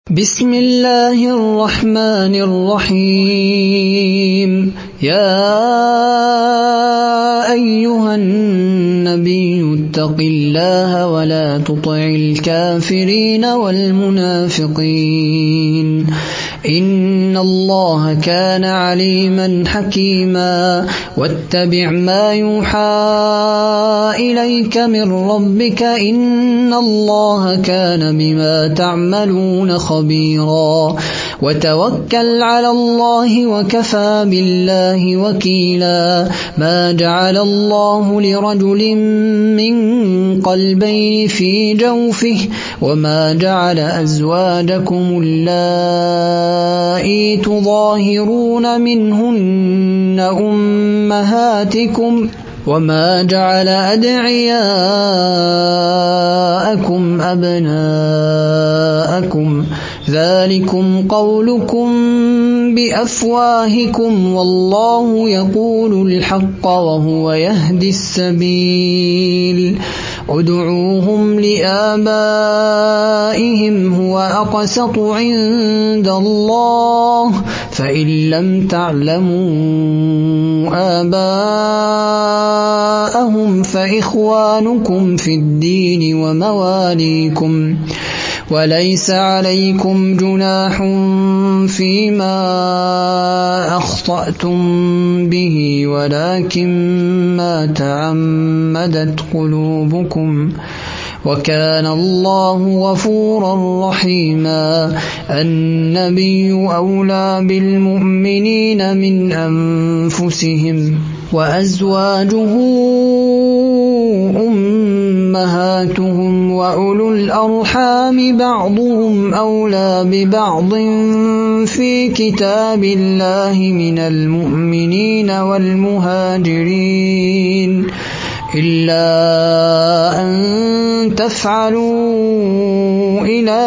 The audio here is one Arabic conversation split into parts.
بسم الله الرحمن الرحيم. يا أيها النبي اتق الله ولا تطع الكافرين والمنافقين إن الله كان عليما حكيما واتبع ما يوحى إليك من ربك إن الله كان بما تعملون خبيرا وتوكل على الله وكفى بالله وكيلا ما جعل الله لرجل من قلبين في جوفه وما جعل أزواجكم اللائي تظاهرون منهن أمهاتكم وما جعل أدعياءكم أبناءكم ذلكم قولكم بأفواهكم والله يقول الحق وهو يهدي السبيل ادعوهم لآبائهم هو أقسط عند الله فإن لم تعلموا آباءهم فإخوانكم في الدين ومواليكم وليس عليكم جناح فيما أخطأتم به ولكن ما تعمدت قلوبكم وكان الله غفورا رحيما. النبي أولى بالمؤمنين من أنفسهم وأزواجه أمهاتهم وأولو الأرحام بعضهم أولى ببعض في كتاب الله من المؤمنين والمهاجرين إلا أن تفعلوا إلى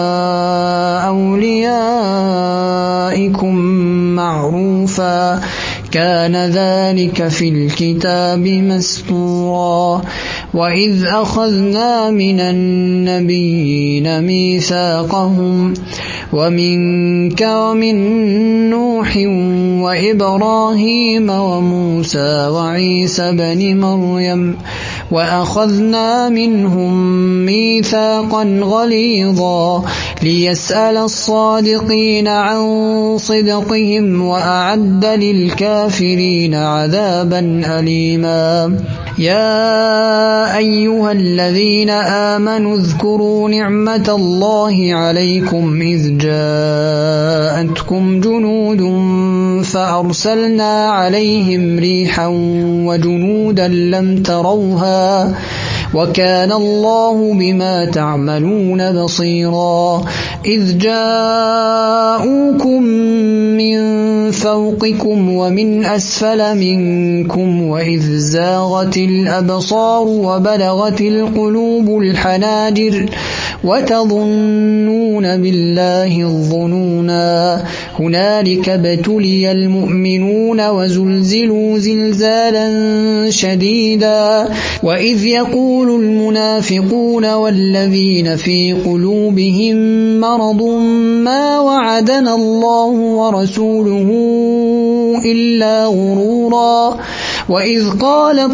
أوليائكم معروفا كان ذلك في الكتاب مسطورا. وإذ أخذنا من النبيين ميثاقهم ومنك ومن نوح وإبراهيم وموسى وعيسى بن مريم وأخذنا منهم ميثاقا غليظا ليسأل الصادقين عن صدقهم وأعد للكافرين عذابا أليما. يا أيها الذين آمنوا اذكروا نعمة الله عليكم إذ جاءتكم جنود فأرسلنا عليهم ريحا وجنودا لم تروها وكان الله بما تعملون بصيرا. إذ جاءوكم من فوقكم ومن أسفل منكم وإذ زاغت الأبصار وبلغت القلوب الحناجر وتظنون بالله الظنونا هنالك ابتلي المؤمنون وزلزلوا زلزالا شديدا. وإذ يقول المنافقون والذين في قلوبهم مرض ما وعدنا الله ورسوله إلا غرورا. وإذ قالت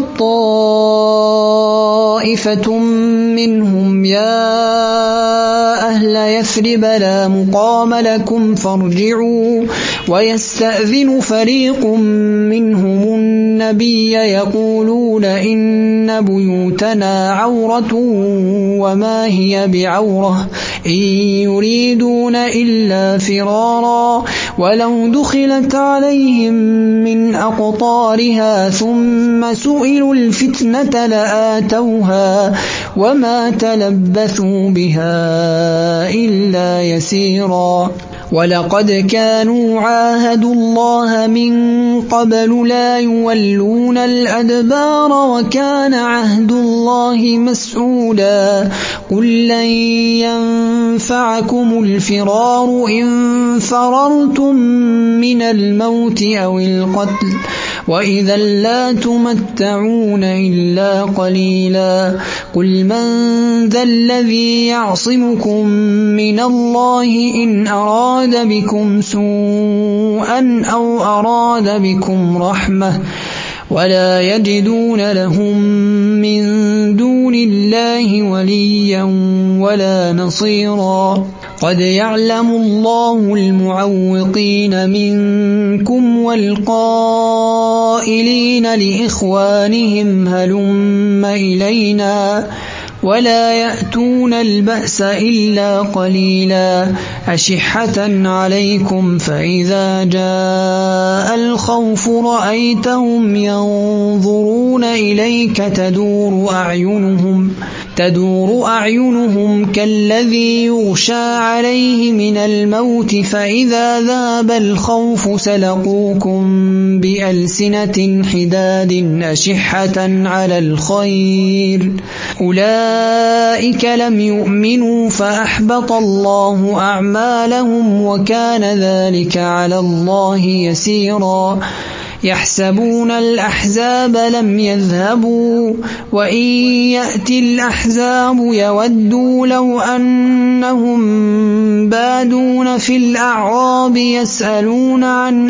طائفة منهم يا أهل يثرب لا مقام لكم فارجعوا ويستأذن فريق منهم النبي يقولون إن بيوتنا عورة وما هي بعورة إن يريدون إلا فرارا ولو دخلت عليهم من أقطارها ثم سئلوا الفتنة لآتوها وما تلبثوا بها إلا يسيرا. ولقد كانوا عاهدوا الله من قبل لا يولون الأدبار وكان عهد الله مسؤولا. قل لن ينفعكم الفرار إن فررتم من الموت أو القتل وإذا لا تمتعون إلا قليلا قل من ذا الذي يعصمكم من الله إن أراد بكم سوءا أو أراد بكم رحمة ولا يجدون لهم من دون الله وليا ولا نصيرا قد يعلم الله المعوقين منكم والقائلين لإخوانهم هلم إلينا ولا يأتون البأس إلا قليلا أشحة عليكم فإذا جاء الخوف رأيتهم ينظرون إليك تدور أعينهم كالذي يغشى عليه من الموت فإذا ذاب الخوف سلقوكم بألسنة حداد أشحة على الخير أولئك لم يؤمنوا فأحبط الله أعمالهم وكان ذلك على الله يسيرا يحسبون الأحزاب لم يذهبوا وإن يأتي الأحزاب يودوا لو أنهم بادون في الأعراب يسألون عن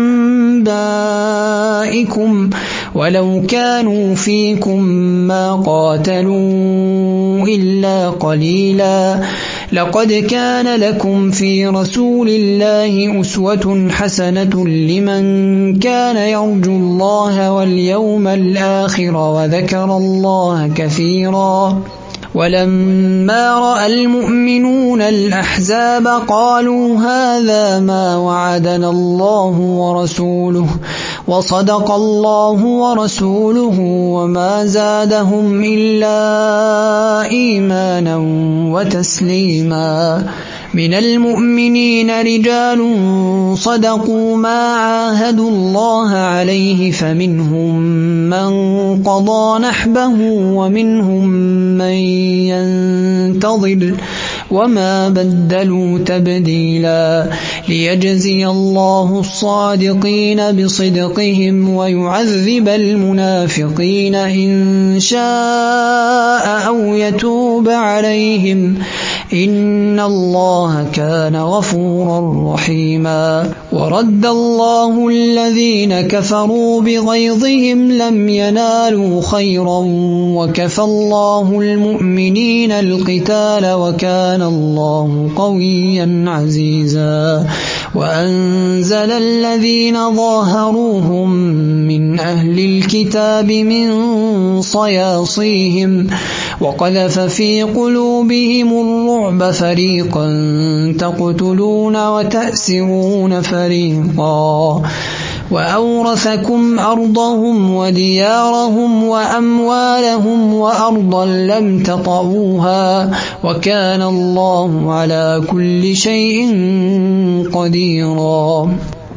أنبائكم ولو كانوا فيكم ما قاتلوا إلا قليلا لقد كان لكم في رسول الله أسوة حسنة لمن كان يرجو الله واليوم الآخر وذكر الله كثيرا ولما رأى المؤمنون الأحزاب قالوا هذا ما وعدنا الله ورسوله وصدق الله ورسوله وما زادهم إلا إيمانا وتسليما من المؤمنين رجال صدقوا ما عاهدوا الله عليه فمنهم من قضى نحبه ومنهم من ينتظر وما بدلوا تبديلا ليجزي الله الصادقين بصدقهم ويعذب المنافقين إن شاء أو يتوب عليهم إن الله كان غفورا رحيما ورد الله الذين كفروا بغيظهم لم ينالوا خيرا وكفى الله المؤمنين القتال وكان الله قويا عزيزا وأنزل الذين ظاهروهم من أهل الكتاب من صياصيهم وقذف في قلوبهم الرعب فريقا تقتلون وتأسرون فريقا وأورثكم أرضهم وديارهم وأموالهم وأرضا لم تطئوها وكان الله على كل شيء قديرا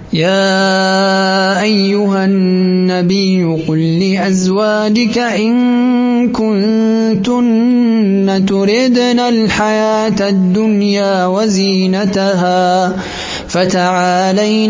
يا أيها النبي قل لأزواجك إن كنتن تردن الحياة الدنيا وزينتها فتعالين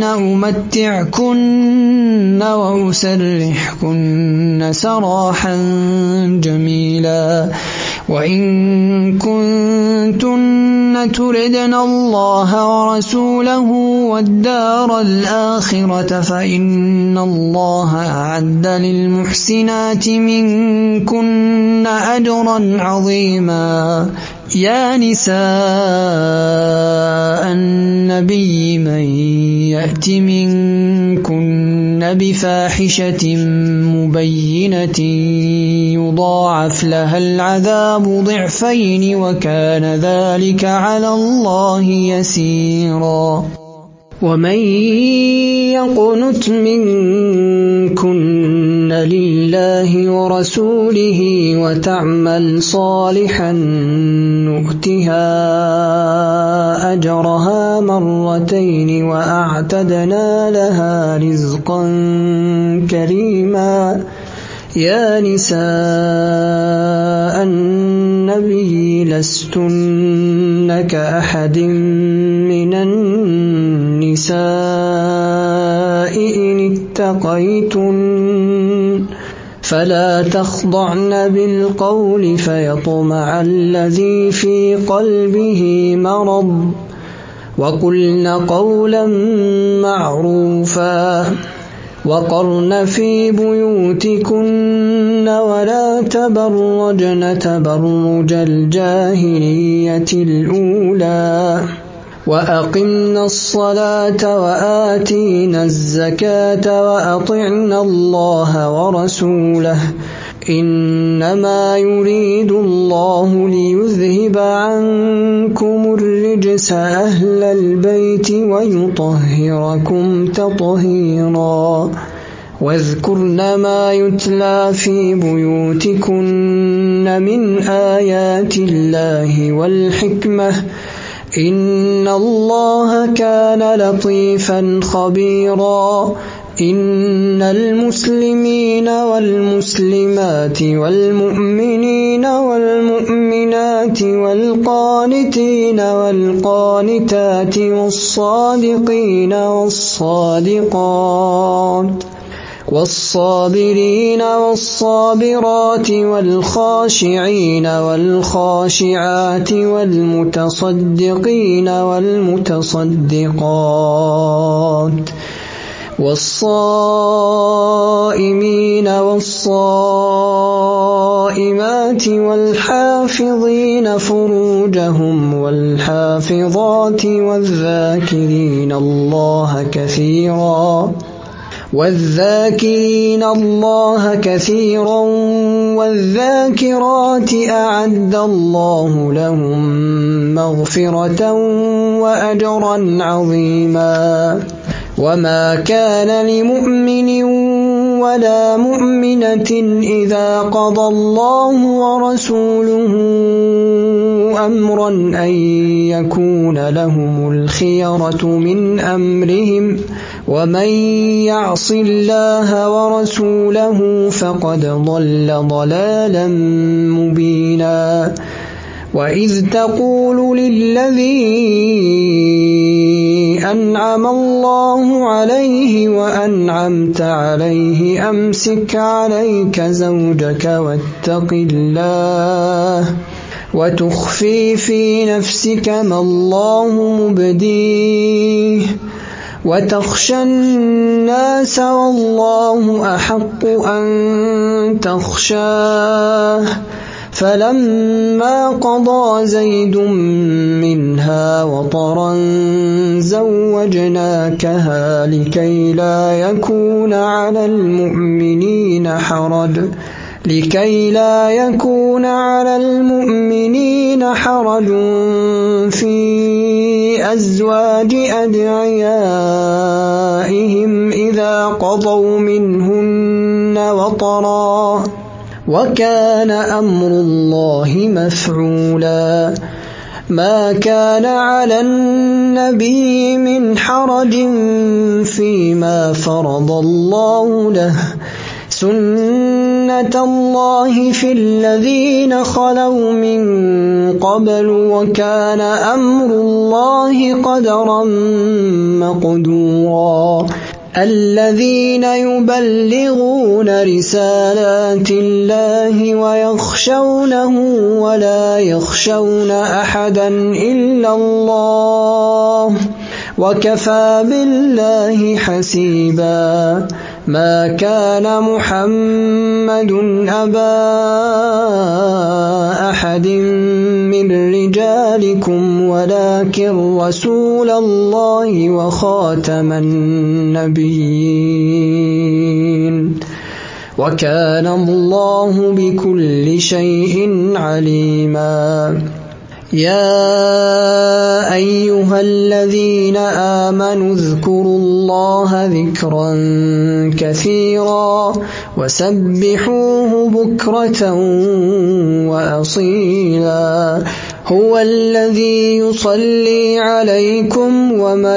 أمتعكن وأسرحكن سراحا جميلا وإن كنتن تردن الله ورسوله والدار الآخرة فإن الله أعد للمحسنات منكن أجرا عظيما يا نساء النبي من يأت منكن بفاحشة مبينة يضاعف لها العذاب ضعفين وكان ذلك على الله يسيرا ومن يقنت منكن لله ورسوله وتعمل صالحا نؤتها أجرها مرتين وأعتدنا لها رزقا كريما يا نساء النبي لستن كأحد من النساء إن اتقيتن فلا تخضعن بالقول فيطمع الذي في قلبه مرض وقلن قولا معروفا وقرن في بيوتكن ولا تبرجن تبرج الجاهلية الأولى وأقمنا الصلاة وآتينا الزكاة وأطعنا الله ورسوله إنما يريد الله ليذهب عنكم الرجس أهل البيت ويطهركم تطهيرا واذكرن ما يتلى في بيوتكن من آيات الله والحكمة إن الله كان لطيفا خبيرا إن المسلمين والمسلمات والمؤمنين والمؤمنات والقانتين والقانتات والصادقين والصادقات والصابرين والصابرات والخاشعين والخاشعات والمتصدقين والمتصدقات والصائمين والصائمات والحافظين فروجهم والحافظات والذاكرين الله كثيرا والذاكرات أعد الله لهم مغفرة وأجرا عظيما وما كان لمؤمن ولا مؤمنة إذا قضى الله ورسوله أمرا أن يكون لهم الخيرة من أمرهم ومن يعص الله ورسوله فقد ضل ضلالا مبينا وإذ تقول للذي أنعم الله عليه وأنعمت عليه أمسك عليك زوجك واتق الله وتخفي في نفسك ما الله مبديه وتخشى الناس والله أحق أن تخشاه فلما قضى زيد منها وطرا زوجناكها لكي لا يكون على المؤمنين حرج في أزواج أدعيائهم إذا قضوا منهن وطرا وكان أمر الله مفعولا ما كان على النبي من حرج فيما فرض الله له سنة الله في الذين خلوا من قبل وكان أمر الله قدرا مقدورا الذين يبلغون رسالات الله ويخشونه ولا يخشون أحدا إلا الله وكفى بالله حسيبا ما كان محمد أبا أحد من رجالكم ولكن رسول الله وخاتم النبيين وكان الله بكل شيء عليما يا أيها الذين آمنوا اذكروا الله ذكرا كثيرا وسبحوه بكرة وأصيلا هو الذي يصلي عليكم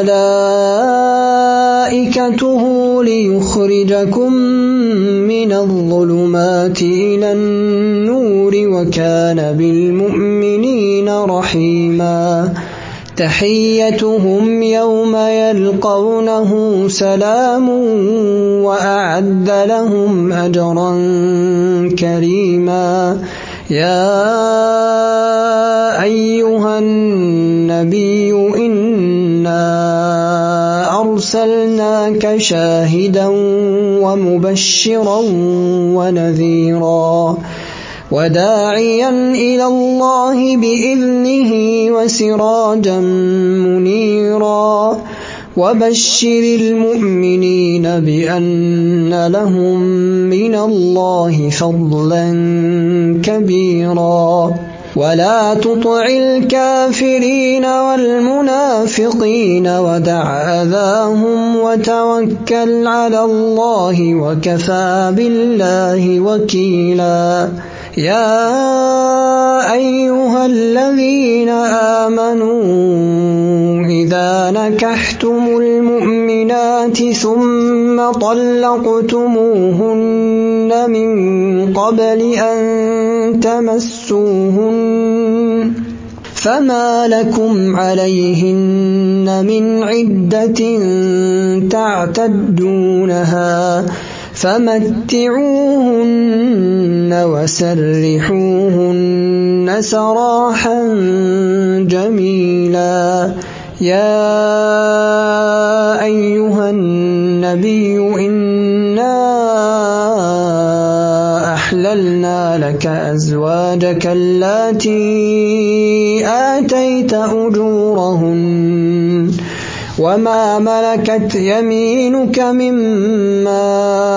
وملائكته ليخرجكم من الظلمات إلى النور وكان بالمؤمنين رحيما تحيتهم يوم يلقونه سلام وأعد لهم أجرا كريما يا أيها النبي إنا أرسلناك شاهدا ومبشرا ونذيرا وداعيا إلى الله بإذنه وسراجا منيرا وبشر المؤمنين بأن لهم من الله فضلا كبيرا ولا تطع الكافرين والمنافقين ودع أذاهم وتوكل على الله وكفى بالله وكيلا يا أيها الذين آمنوا إذا نكحتم المؤمنات ثم طلقتموهن من قبل أن تمسوهن فما لكم عليهن من عدة تعتدونها فمتعوهن وسرحوهن سراحا جميلا يا أيها النبي إنا أحللنا لك أزواجك اللاتي آتيت أجورهن وما ملكت يمينك مما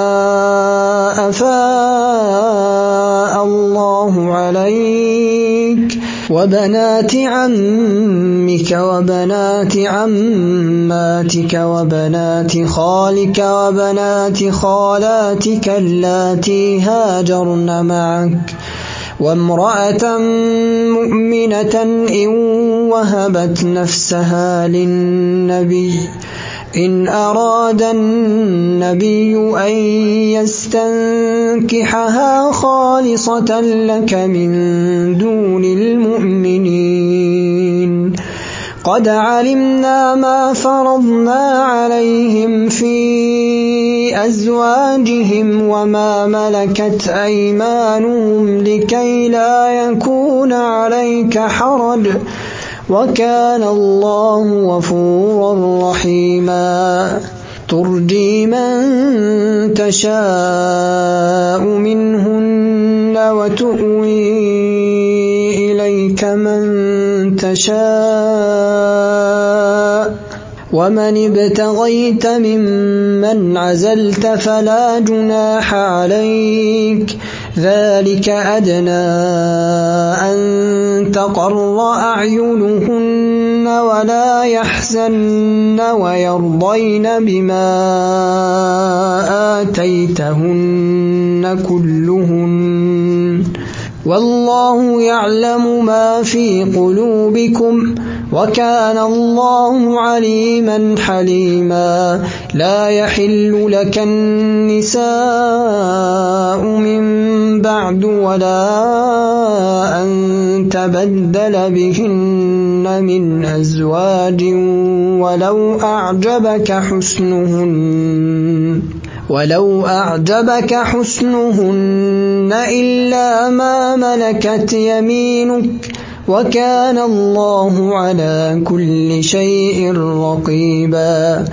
أفاء الله عليك وبنات عمك وبنات عماتك وبنات خالك وبنات خالاتك اللاتي هاجرن معك وامرأة مؤمنة إن وهبت نفسها للنبي إن أراد النبي أن يستنكحها خالصة لك من دون المؤمنين قد علمنا ما فرضنا عليهم في أزواجهم وما ملكت أيمانهم لكي لا يكون عليك حرج وكان الله غفورا رحيما ترجي من تشاء منهن وتؤوي إليك من تشاء ومن ابتغيت ممن عزلت فلا جناح عليك ذلك أدنى أن تقر أعينهن ولا يحزن ويرضين بما آتيتهن كلهن والله يعلم ما في قلوبكم وكان الله عليما حليما لا يحل لك النساء من بعد ولا أن تبدل بهن من أزواج ولو أعجبك حسنهن إلا ما ملكت يمينك وكان الله على كل شيء رقيبا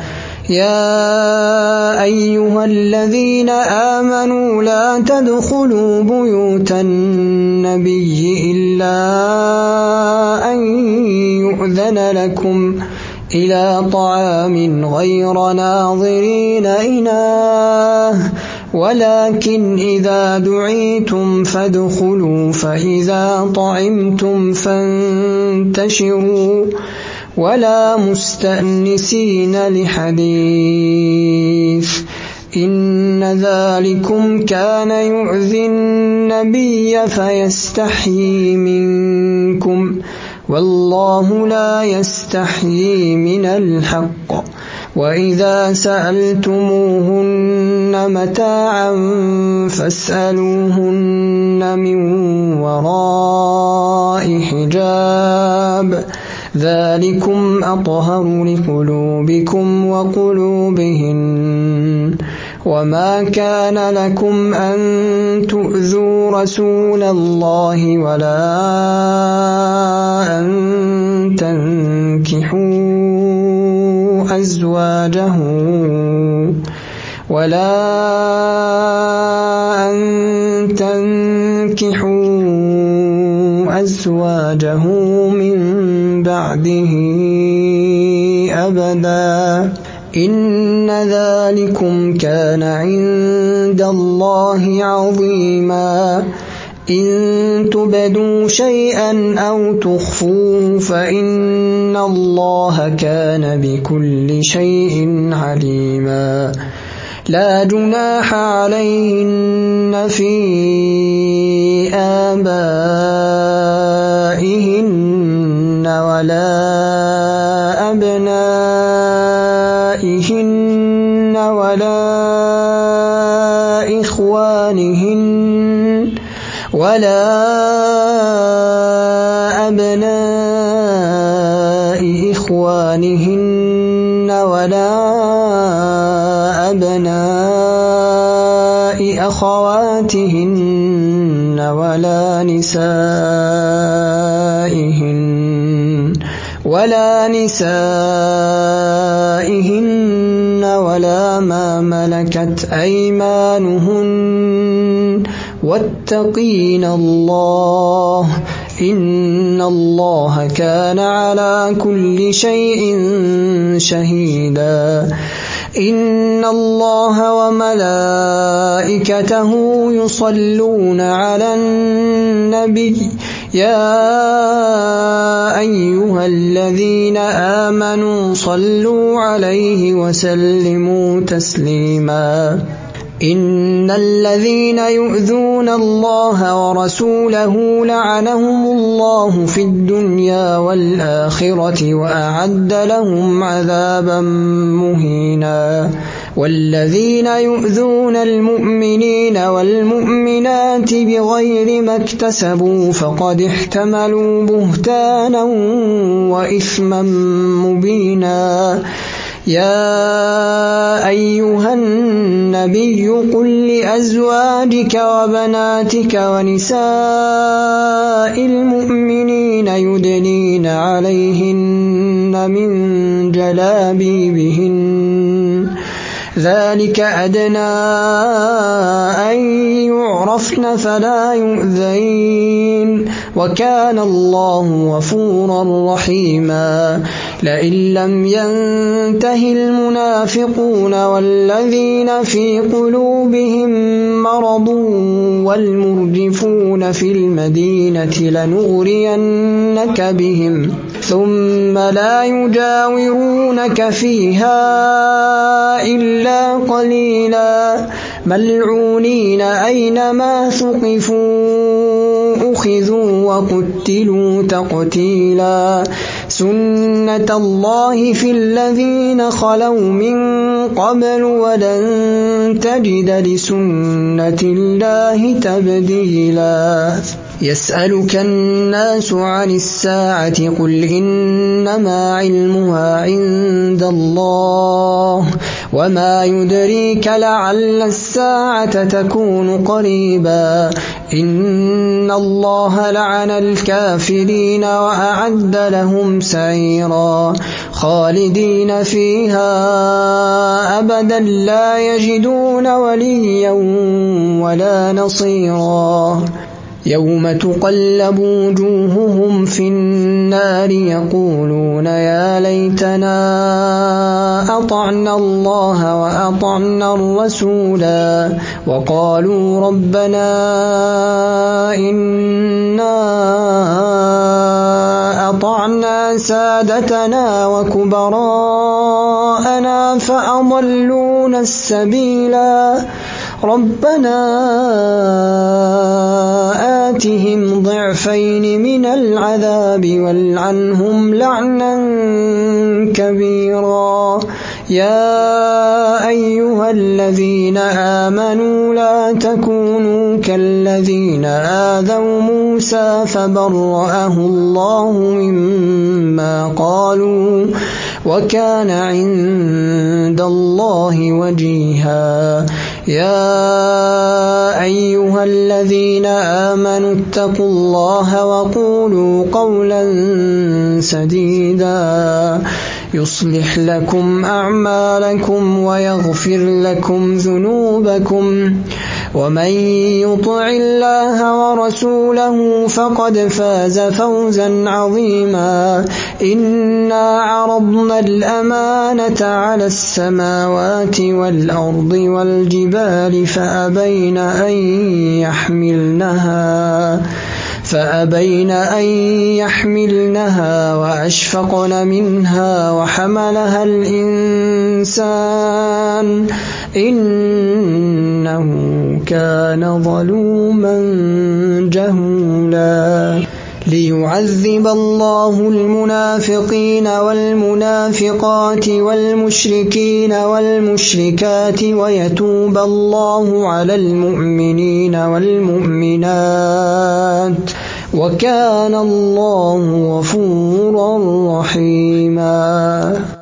يا أيها الذين آمنوا لا تدخلوا بيوت النبي إلا أن يؤذن لكم إلى طعام غير ناظرين إناه ولكن إذا دعيتم فادخلوا فإذا طعمتم فانتشروا ولا مستأنسين لحديث إن ذلكم كان يؤذي النبي فيستحيي منكم والله لا يستحيي من الحق وإذا سألتموهن متاعا فاسألوهن من وراء حجاب ذلكم أطهر لقلوبكم وقلوبهن وما كان لكم أن تؤذوا رسول الله ولا أن تنكحوا أزواجه من بعده أبدا إن ذلكم كان عند الله عظيما إن تبدوا شيئا أو تخفوه فإن الله كان بكل شيء عليما لا جناح عليهن في آبائهن ولا أبنائهن ولا إخوانهن ولا أبناء أخواتهن ولا نسائهن ولا ما ملكت أيمانهن واتقين الله إن الله كان على كل شيء شهيدا إن الله وملائكته يصلون على النبي يا أيها الذين آمنوا صلوا عليه وسلموا تسليما إن الذين يؤذون الله ورسوله لعنهم الله في الدنيا والآخرة وأعد لهم عذابا مهينا والذين يؤذون المؤمنين والمؤمنات بغير ما اكتسبوا فقد احتملوا بهتانا وإثما مبينا يا أيها النبي قل لأزواجك وبناتك ونساء المؤمنين يدنين عليهن من جلابيبهن ذلك أدنى أن يعرفن فلا يؤذين وكان الله غفورا رحيما لئن لم ينته المنافقون والذين في قلوبهم مرض والمرجفون في المدينة لنغرينك بهم ثم لا يجاورونك فيها إلا قليلا ملعونين أينما ثقفوا أخذوا وقتلوا تقتيلا سنة الله في الذين خلوا من قبل ولن تجد لسنة الله تبديلا يسألك الناس عن الساعة قل إنما علمها عند الله وما يدريك لعل الساعة تكون قريبا إن الله لعن الكافرين وأعد لهم سعيرا خالدين فيها أبدا لا يجدون وليا ولا نصيرا يوم تقلب وجوههم في النار يقولون يا ليتنا أطعنا الله وأطعنا الرسولا وقالوا ربنا إنا أطعنا سادتنا وكبراءنا فأضلونا السبيلا ربنا آتهم ضعفين من العذاب والعنهم لعنا كبيرا يا أيها الذين آمنوا لا تكونوا كالذين آذوا موسى موسى فبرأه الله مما قالوا وكان عند الله وجيها. يا أيها الذين آمنوا اتقوا الله وقولوا قولا سديدا يصلح لكم أعمالكم ويغفر لكم ذنوبكم ومن يطع الله ورسوله فقد فاز فوزا عظيما. إنا عرضنا الأمانة على السماوات والأرض والجبال فأبين أن يحملنها وأشفقن منها وحملها الإنسان إنه كان ظلوما جهولا. ليعذب الله المنافقين والمنافقات والمشركين والمشركات ويتوب الله على المؤمنين والمؤمنات وكان الله غفورا رحيما.